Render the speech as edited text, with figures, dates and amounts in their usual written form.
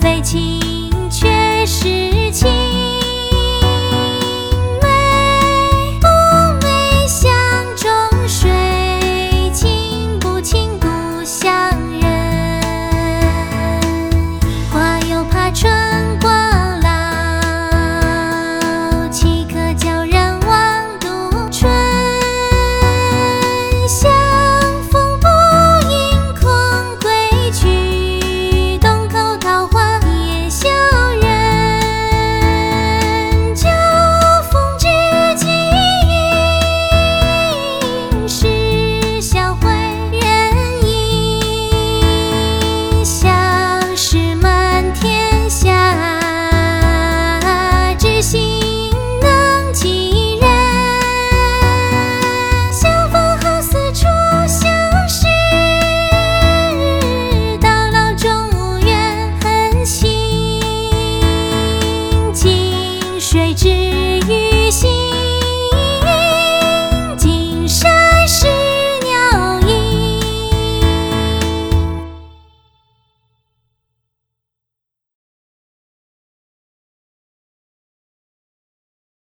非情却是情。美不美乡中水，情不情故乡人。花又怕春过老，岂可教人忘独春。相逢不应空归去，洞口桃花夜笑人。秋风知己应，是笑会人影。相识满天下，知心能几人。相逢好似初相识，到老终无怨恨心。近水知鱼心。